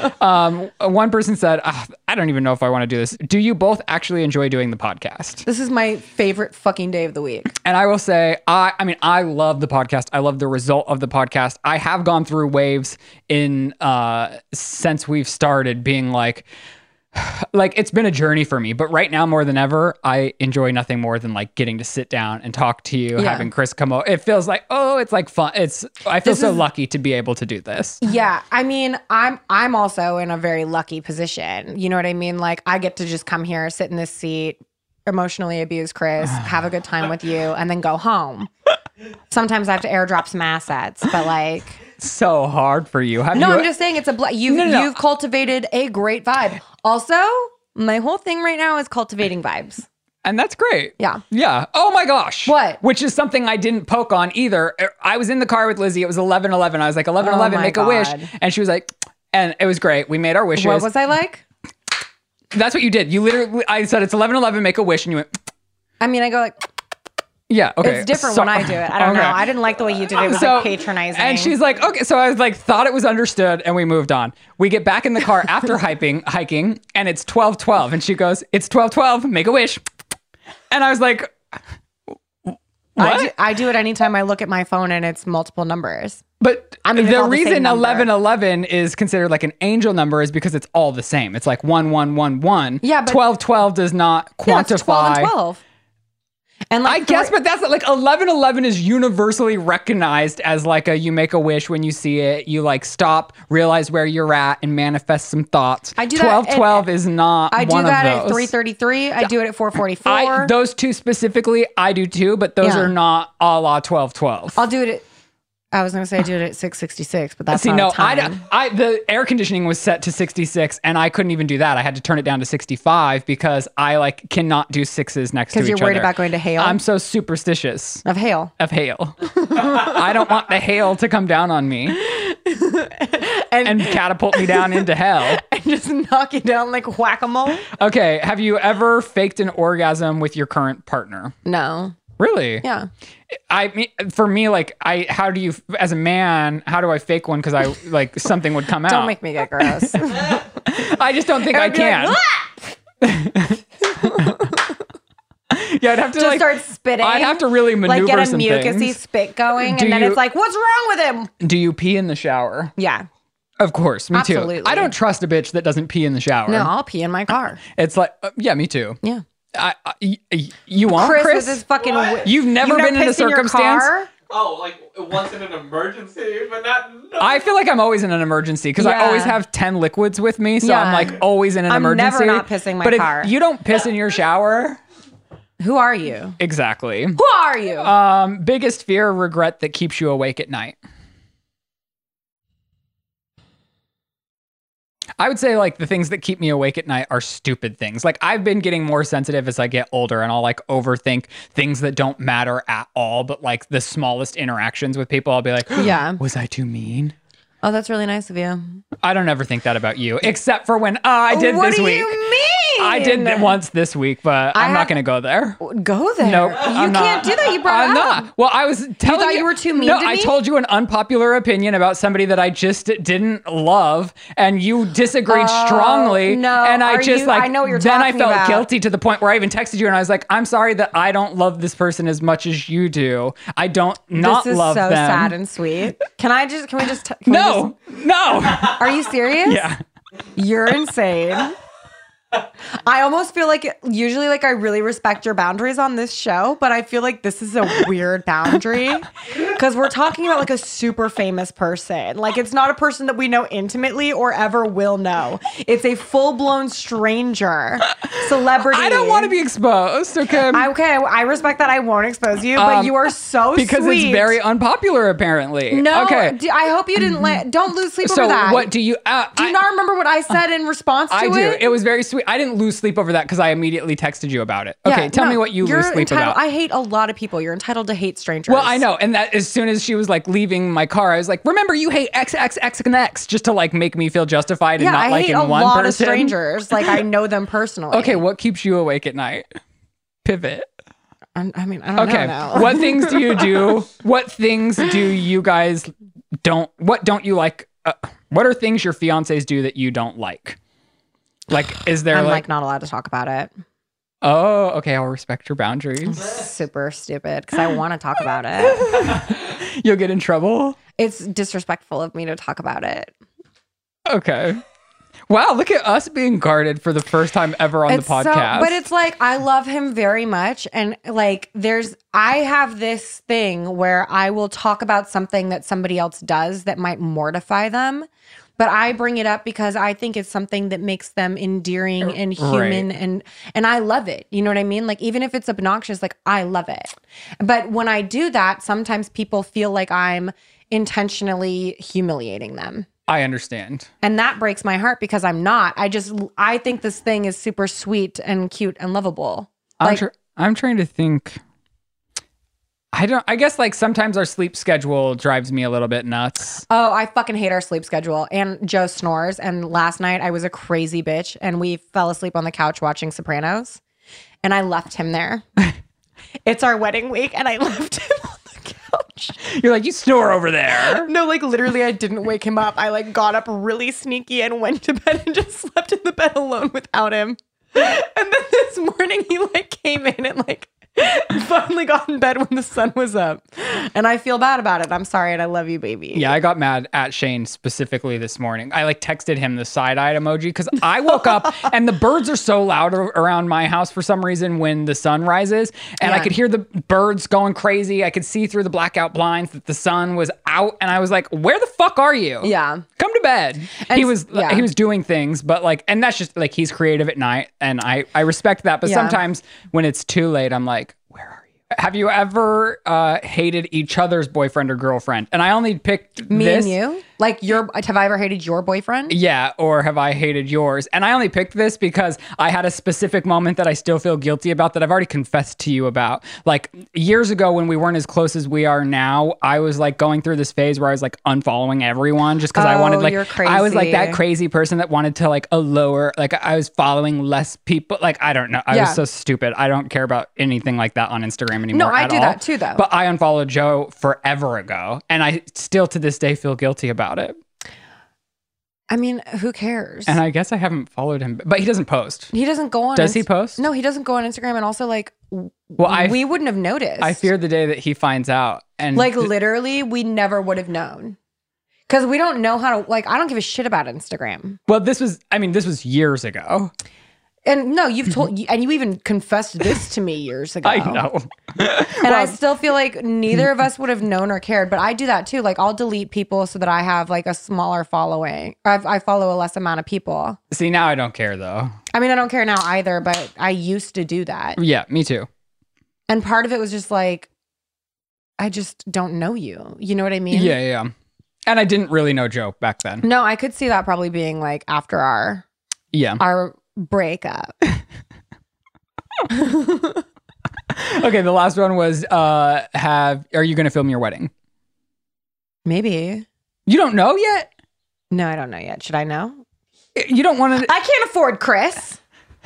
One person said, I don't even know if I want to do this. Do you both actually enjoy doing the podcast? This is my favorite fucking day of the week. And I will say, I mean, I love the podcast. I love the result of the podcast. I have gone through waves in since we've started being like it's been a journey for me, but right now more than ever, I enjoy nothing more than like getting to sit down and talk to you, Yeah. having Chris come over. It feels like, it's like fun. I feel so lucky to be able to do this. Yeah, I mean, I'm also in a very lucky position. You know what I mean? Like I get to just come here, sit in this seat, emotionally abuse Chris, have a good time with you, and then go home. Sometimes I have to airdrop some assets, but like So hard for you. Have no, you, I'm just saying it's you've cultivated a great vibe. Also, my whole thing right now is cultivating vibes. and that's great. Yeah. Yeah. Oh my gosh. What? Which is something I didn't poke on either. I was in the car with Lizzie. It was 11:11. I was like, 11:11, my make a wish. God. And she was like, and it was great. We made our wishes. What was I like? That's what you did. You literally, I said, it's 11:11, make a wish. And you went, I mean, I go like, yeah, okay. it's different So- when I do it. I don't okay. know. I didn't like the way you did it. It was like patronizing. And she's like, okay. So I was like, thought it was understood, and we moved on. We get back in the car after hiking, and it's 12:12, and she goes, it's 12:12, make a wish. And I was like, what? I do it anytime I look at my phone and it's multiple numbers. it's the all the same reason number. 1111 is considered like an angel number is because it's all the same. It's like 1111. Yeah, but 1212 does not Yeah, it's 12 quantify. and 12. And like I guess, but that's like 1111 is universally recognized as like you make a wish when you see it. You like stop, realize where you're at, and manifest some thoughts. I do that 1212 is not I do one that of at those. 333. I do it at 444. Those two specifically, I do too, but those Yeah. are not a la 1212. I'll do it at, I was going to say I do it at 666, but that's See, not no, a time. the air conditioning was set to 66, and I couldn't even do that. I had to turn it down to 65 because I like cannot do sixes next to each other. Because you're worried about going to hail? I'm so superstitious Of hail. of hail. I don't want the hail to come down on me and catapult me down into hell. And just knock you down like whack-a-mole? Okay, have you ever faked an orgasm with your current partner? No. Really? Yeah. I mean, for me, like, how do you, as a man, how do I fake one? Because I, like, something would come out. Don't make me get gross. I just don't think I I'd be can. like, Yeah, I'd have to, just like, start spitting. I'd have to really maneuver like get a some mucusy things. spit going, Do and then you- it's like, what's wrong with him? Do you pee in the shower? Yeah. Of course, me too. Absolutely. I don't trust a bitch that doesn't pee in the shower. No, I'll pee in my car. It's like, yeah, me too. Yeah. You won't, Chris, Chris? with his fucking. You've never been in a pissed your circumstance. car? Oh, like once in an emergency, but not. No. I feel like I'm always in an emergency because I Yeah. always have 10 liquids with me. So Yeah. I'm like always in an I'm emergency. never not pissing my but car. if you don't piss in your shower, Who are you? exactly. Who are you? Biggest fear or regret that keeps you awake at night? I would say like the things that keep me awake at night are stupid things. Like I've been getting more sensitive as I get older and I'll like overthink things that don't matter at all. But like the smallest interactions with people, I'll be like, Yeah. was I too mean? Oh, that's really nice of you. I don't ever think that about you, except for when I did What this do week. you mean? I did it once this week, but I'm not have- going to go there. Go there. Nope, You I'm can't not. do that. You brought I'm it up. not. Well, I was telling thought you were too mean No, to I me? told you an unpopular opinion about somebody that I just didn't love, and you disagreed strongly. no. and I Are just you- like I know what you're then I talking felt about. guilty to the point where I even texted you, and I was like, "I'm sorry that I don't love this person as much as you do. I don't not This is love so them." sad and sweet. Can we just? no. Are you serious? Yeah. You're insane. I almost feel like usually like I really respect your boundaries on this show, but I feel like this is a weird boundary because we're talking about like a super famous person. Like it's not a person that we know intimately or ever will know. It's a full-blown stranger, celebrity. I don't want to be exposed. Okay. I respect that. I won't expose you, but you are so because sweet. it's very unpopular, apparently. No, Okay. I hope you didn't don't lose sleep So over that. what do you? Do you not remember what I said in response to I it? do. It was very sweet. I didn't lose sleep over that because I immediately texted you about it. Okay, Yeah, tell no, me what you you're lose sleep entitled, about. I hate a lot of people. You're entitled to hate strangers. Well, I know. And that as soon as she was like leaving my car, I was like, remember, you hate X, X, X, and X, just to like make me feel justified and Yeah, not I like hate in a one lot person. of strangers. Like I know them personally. Okay, what keeps you awake at night? Pivot. I mean, I don't Okay. know. What things do you do? What things do you guys what don't you like? What are things your fiancés do that you don't like? Like, is there I'm like, like not allowed to talk about it. oh, okay, I'll respect your boundaries. Super stupid because I want to talk about it. You'll get in trouble. It's disrespectful of me to talk about it. Okay. Wow, look at us being guarded for the first time ever on the podcast. But it's like I love him very much, and like I have this thing where I will talk about something that somebody else does that might mortify them, but I bring it up because I think it's something that makes them endearing and human, Right. and I love it. You know what I mean? Like even if it's obnoxious, like I love it. But when I do that, sometimes people feel like I'm intentionally humiliating them. I understand. And that breaks my heart because I'm not. I think this thing is super sweet and cute and lovable. I'm trying to think. I guess like sometimes our sleep schedule drives me a little bit nuts. Oh, I fucking hate our sleep schedule. And Joe snores. And last night I was a crazy bitch and we fell asleep on the couch watching Sopranos. And I left him there. It's our wedding week and I left him on the couch. You're like, you snore over there. No, like literally I didn't wake him up. I like got up really sneaky and went to bed and just slept in the bed alone without him. And then this morning he like came in and like Finally got in bed when the sun was up. And I feel bad about it. I'm sorry, and I love you, baby. Yeah, I got mad at Shane specifically this morning. I like texted him the side-eyed emoji because I woke up and the birds are so loud around my house for some reason when the sun rises. And I could hear the birds going crazy. I could see through the blackout blinds that the sun was out. And I was like, where the fuck are you? Yeah. Come to bed. And he was doing things, but like, and that's just like, he's creative at night. And I respect that. But sometimes when it's too late, I'm like, where are you? Have you ever hated each other's boyfriend or girlfriend? And I only picked Me this. and you? Like, have I ever hated your boyfriend? Yeah, or have I hated yours? And I only picked this because I had a specific moment that I still feel guilty about that I've already confessed to you about. Like years ago when we weren't as close as we are now, I was like going through this phase where I was like unfollowing everyone just because I wanted like, you're crazy. I was like that crazy person that wanted to like a lower, like I was following less people. Like, I don't know. I was so stupid. I don't care about anything like that on Instagram anymore. No, I at do all. that too though. But I unfollowed Joe forever ago. And I still to this day feel guilty about it. I mean, who cares? And I guess I haven't followed him, but he doesn't post. He doesn't go on. Does he post? No, he doesn't go on Instagram. And also, like, well, we wouldn't have noticed. I fear the day that he finds out. And like, literally, we never would have known. Because we don't know how to, like, I don't give a shit about Instagram. Well, this was years ago. And no, you've told, and you even confessed this to me years ago. I know. And I still feel like neither of us would have known or cared. But I do that too. Like, I'll delete people so that I have like a smaller following. I follow a less amount of people. See, now I don't care though. I mean, I don't care now either, but I used to do that. Yeah, me too. And part of it was just like, I just don't know you. You know what I mean? Yeah. And I didn't really know Joe back then. No, I could see that probably being like after our breakup. Okay, the last one was are you going to film your wedding? Maybe. You don't know yet? No, I don't know yet. Should I know? You don't want to I can't afford Chris.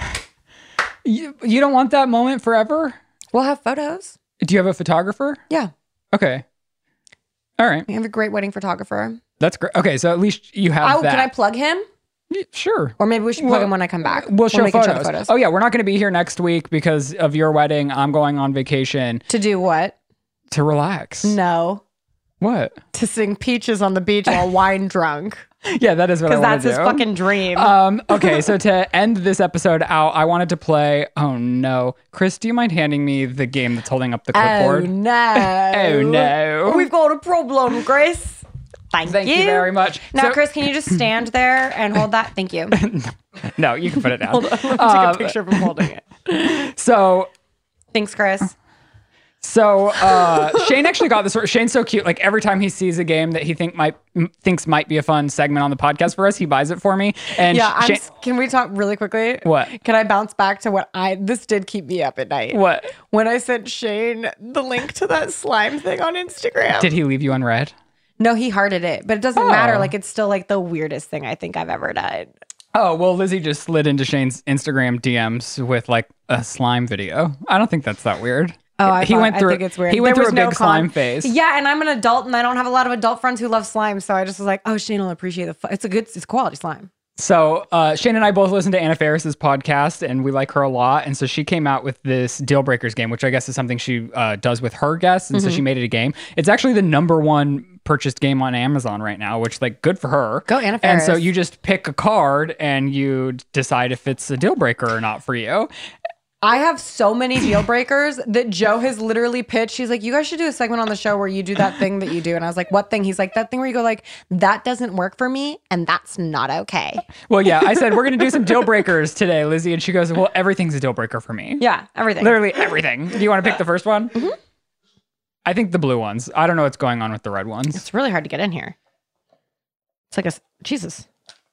you don't want that moment forever? We'll have photos. Do you have a photographer? Yeah. Okay. All right. We have a great wedding photographer. That's great. Okay, so at least you have that. Can I plug him? Yeah, sure. Or maybe we should plug him when I come back. We'll show we can photos. Oh yeah, we're not going to be here next week because of your wedding. I'm going on vacation. To do what? To relax. No. What? To sing Peaches on the beach while wine drunk. Yeah, that is what I want to do. Because that's his fucking dream. Okay, so to end this episode out, I wanted to play. Oh no, Chris, do you mind handing me the game that's holding up the clipboard? Oh no. Oh no. We've got a problem, Chris. Thank you very much. Now, Chris, can you just stand there and hold that? Thank you. No, you can put it down. Hold on. Take a picture of him holding it. So. Thanks, Chris. So Shane actually got this. Shane's so cute. Like every time he sees a game that he thinks might be a fun segment on the podcast for us, he buys it for me. And yeah, can we talk really quickly? What? Can I bounce back to this did keep me up at night. What? When I sent Shane the link to that slime thing on Instagram. Did he leave you unread? No, he hearted it, but it doesn't matter. Like, it's still like the weirdest thing I think I've ever done. Oh, well, Lizzie just slid into Shane's Instagram DMs with like a slime video. I don't think that's that weird. Oh, I think it's weird. He went through a big slime phase. Yeah, and I'm an adult and I don't have a lot of adult friends who love slime. So I just was like, oh, Shane will appreciate it's quality slime. So Shane and I both listen to Anna Faris's podcast and we like her a lot. And so she came out with this Deal Breakers game, which I guess is something she does with her guests. And so she made it a game. It's actually the #1 purchased game on Amazon right now, which like good for her. Go Anna Faris. And so you just pick a card and you decide if it's a deal breaker or not for you. I have so many deal breakers that Joe has literally pitched. She's like, you guys should do a segment on the show where you do that thing that you do. And I was like, what thing? He's like, that thing where you go like, that doesn't work for me. And that's not okay. Well, yeah, I said, we're going to do some deal breakers today, Lizzie. And she goes, well, everything's a deal breaker for me. Yeah, everything. Literally everything. Do you want to pick the first one? Mm-hmm. I think the blue ones. I don't know what's going on with the red ones. It's really hard to get in here. It's like Jesus.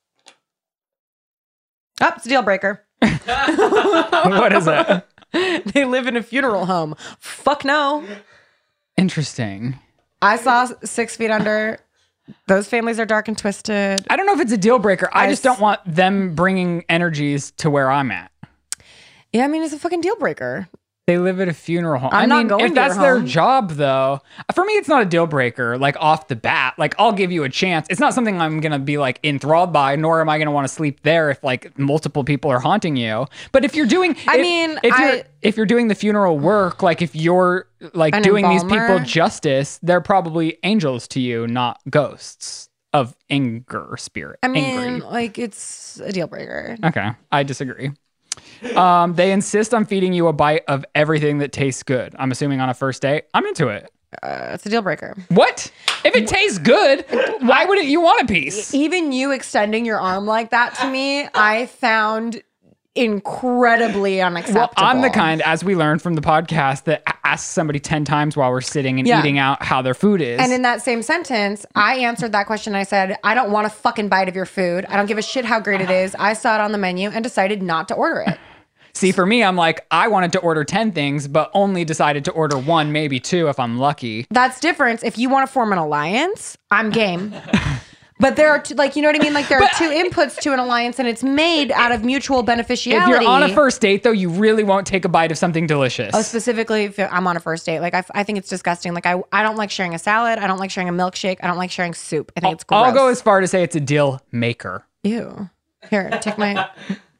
Oh, it's a deal breaker. What is it? They live in a funeral home. Fuck no. Interesting. I saw 6 Feet Under. Those families are dark and twisted. I don't know if it's a deal breaker. I just don't want them bringing energies to where I'm at. Yeah, I mean, it's a fucking deal breaker. They live at a funeral home. I'm not going if to that's your their home. job, though, for me, it's not a deal breaker. Like off the bat, like I'll give you a chance. It's not something I'm gonna be like enthralled by, nor am I gonna want to sleep there if like multiple people are haunting you. But if you're doing, if you're doing the funeral work, like if you're like An doing these people embalmer? justice, they're probably angels to you, not ghosts of anger spirit. I mean, Angry. like it's a deal breaker. Okay, I disagree. They insist on feeding you a bite of everything that tastes good. I'm assuming on a first date. I'm into it. It's a deal breaker. What? If it tastes good, why wouldn't you want a piece? Even you extending your arm like that to me, I found incredibly Well, unacceptable. I'm the kind, as we learned from the podcast, that asks somebody 10 times while we're sitting and Yeah. eating out how their food is. And in that same sentence, I answered that question. I said, I don't want a fucking bite of your food. I don't give a shit how great it is. I saw it on the menu and decided not to order it. See, for me, I'm like, I wanted to order 10 things, but only decided to order 1, maybe 2 if I'm lucky. That's different. If you want to form an alliance, I'm game. But there are two, like, you know what I mean? Like there are two inputs to an alliance and it's made out of mutual beneficiality. If you're on a first date, though, you really won't take a bite of something delicious. Oh, specifically, if I'm on a first date, like I think it's disgusting. Like I don't like sharing a salad. I don't like sharing a milkshake. I don't like sharing soup. I think it's gross. I'll go as far to say it's a deal maker. Ew. Here, take my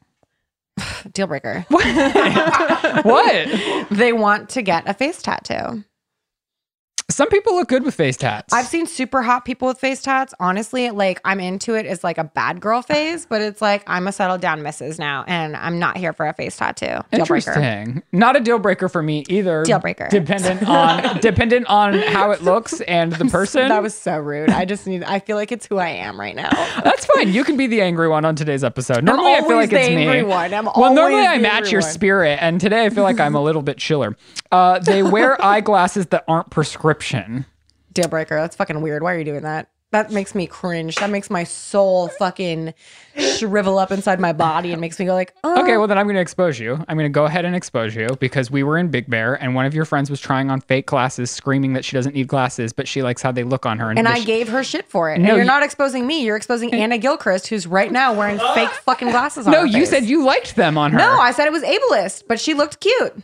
deal breaker. What? They want to get a face tattoo. Some people look good with face tats. I've seen super hot people with face tats. Honestly, like I'm into it as like a bad girl phase, but it's like I'm a settled down missus now, and I'm not here for a face tattoo. Deal breaker. Interesting. Not a deal breaker for me either. Deal breaker. Dependent on how it looks and the person. That was so rude. I feel like it's who I am right now. That's fine. You can be the angry one on today's episode. Normally, I feel always like it's the me. angry one. I'm well, normally always I the match angry your one. spirit, and today I feel like I'm a little bit chiller. They wear eyeglasses that aren't prescription. Deal breaker. That's fucking weird. Why are you doing that? That makes me cringe. That makes my soul fucking shrivel up inside my body and makes me go like, oh. Okay, well then I'm going to expose you. I'm going to go ahead and expose you because we were in Big Bear and one of your friends was trying on fake glasses, screaming that she doesn't need glasses, but she likes how they look on her. And I gave her shit for it. No, and you're you- not exposing me. You're exposing Anna Gilchrist, who's right now wearing fake fucking glasses on No, her you face. said you liked them on her. No, I said it was ableist, but she looked cute.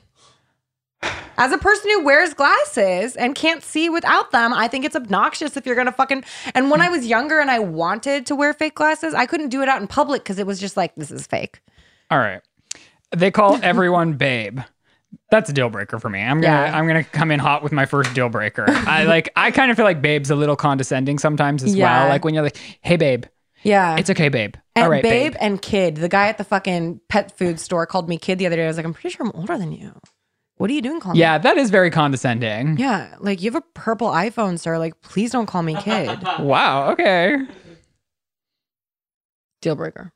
As a person who wears glasses and can't see without them, I think it's obnoxious if you're gonna fucking. And when I was younger and I wanted to wear fake glasses, I couldn't do it out in public because it was just like, this is fake. All right. They call everyone babe. That's a deal breaker for me. I'm gonna come in hot with my first deal breaker. I kind of feel like babe's a little condescending sometimes as Yeah. well. Like when you're like, hey babe, Yeah. it's okay, babe. And All right, babe, babe. and kid. The guy at the fucking pet food store called me kid the other day. I was like, I'm pretty sure I'm older than you. What are you doing calling me? Yeah, that is very condescending. Yeah. Like, you have a purple iPhone, sir. Like, please don't call me kid. Wow. Okay. Deal breaker.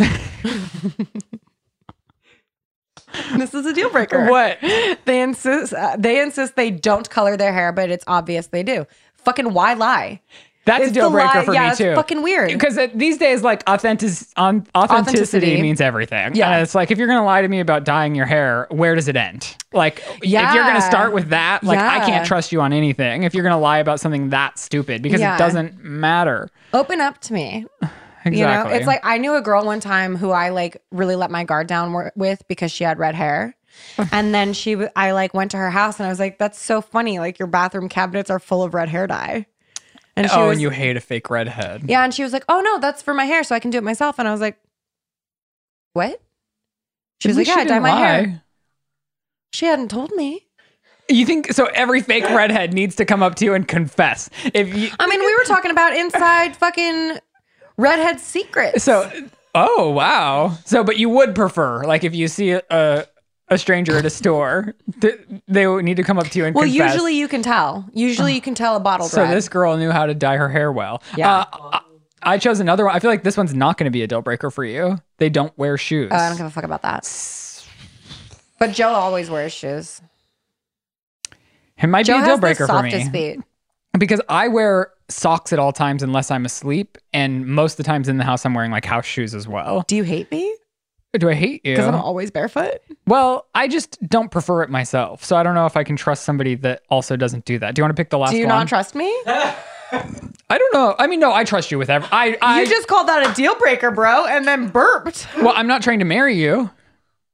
This is a deal breaker. What? They insist they don't color their hair, but it's obvious they do. Fucking why lie? That's It's a deal the breaker lie- for yeah, me that's too. fucking weird. Because these days, like authenticity Authenticity. means everything. Yeah. And it's like if you're gonna lie to me about dyeing your hair, where does it end? Like if you're gonna Yeah. start with that, like I Yeah. can't trust you on anything. If you're gonna lie about something that stupid, because Yeah. it doesn't matter. Open up to me. Exactly. You know, it's like I knew a girl one time who I like really let my guard down with because she had red hair. And then I like went to her house and I was like, that's so funny. Like your bathroom cabinets are full of red hair dye. And she was, and you hate a fake redhead. yeah. And she was like, oh no, that's for my hair. So I can do it myself. And I was like, what? She was At like, least yeah, she I dye didn't my hair. lie. She hadn't told me. You think so? Every fake redhead needs to come up to you and confess. If you, I mean, we were talking about inside fucking redhead secrets. so, oh wow. So, but you would prefer, like, if you see a stranger at a store, they would need to come up to you and Well, confess. usually you can tell. Usually you can tell a bottled So red. this girl knew how to dye her hair well. Yeah. I chose another one. I feel like this one's not going to be a deal breaker for you. They don't wear shoes. I don't give a fuck about that. But Joe always wears shoes. It might Joe be a deal has the breaker for softest me feet. because I wear socks at all times unless I'm asleep, and most of the times in the house I'm wearing like house shoes as well. Do you hate me? Do I hate you? Because I'm always barefoot. Well, I just don't prefer it myself, so I don't know if I can trust somebody that also doesn't do that. Do you want to pick the last Do you one? not trust me? I don't know. I mean, no, I trust you with every. You just called that a deal breaker, bro, and then burped. Well, I'm not trying to marry you.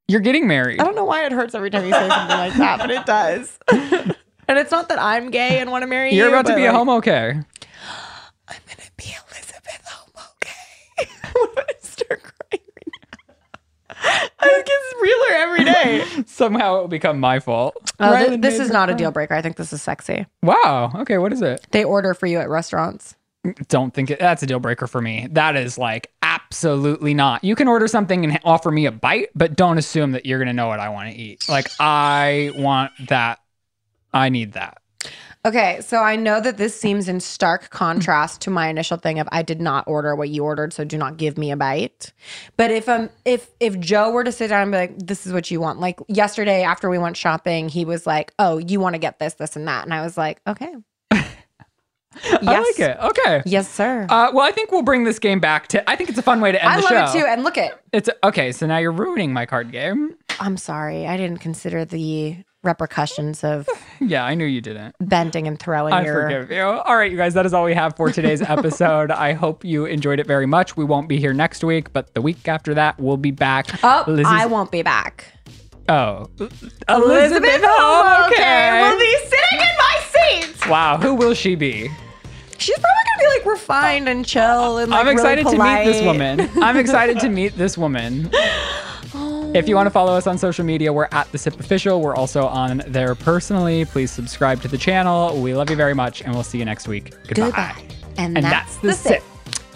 You're getting married. I don't know why it hurts every time you say something like that, but it does. And it's not that I'm gay and want to marry you. You're about to be like, a homo gay. I'm going to be Elizabeth homo gay. I'm going to start crying right now. It gets realer every day. Somehow it will become my fault. Oh, Rylan this made is her not a cry. deal breaker. I think this is sexy. Wow. Okay, what is it? They order for you at restaurants. Don't think that's a deal breaker for me. That is like absolutely not. You can order something and offer me a bite, but don't assume that you're going to know what I want to eat. Like, I want that. I need that. Okay, so I know that this seems in stark contrast to my initial thing of I did not order what you ordered, so do not give me a bite. But if Joe were to sit down and be like, this is what you want, like yesterday after we went shopping, he was like, oh, you want to get this, this, and that, and I was like, okay. I like it. Okay. Yes, sir. Well, I think we'll bring this game back to. I think it's a fun way to end I the love show. it too, and look it. It's okay. So now you're ruining my card game. I'm sorry, I didn't consider the repercussions of Yeah, I knew you didn't. bending and throwing I your. forgive you. All right, you guys, that is all we have for today's episode. I hope you enjoyed it very much. We won't be here next week, but the week after that, we'll be back. Oh, Lizzie's- I won't be back. Oh. Elizabeth Homo, okay, will be sitting in my seat. Wow, who will she be? She's probably gonna be like refined and chill and like I'm excited really to meet this polite. woman. I'm excited to meet this woman. If you want to follow us on social media, we're at The Sip Official. We're also on there personally. Please subscribe to the channel. We love you very much, and we'll see you next week. Goodbye. Goodbye. And And that's the sip.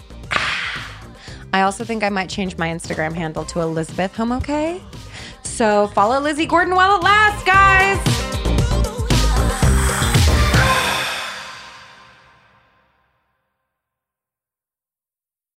I also think I might change my Instagram handle to Elizabeth Homo K. So follow Lizzie Gordon while it lasts, guys.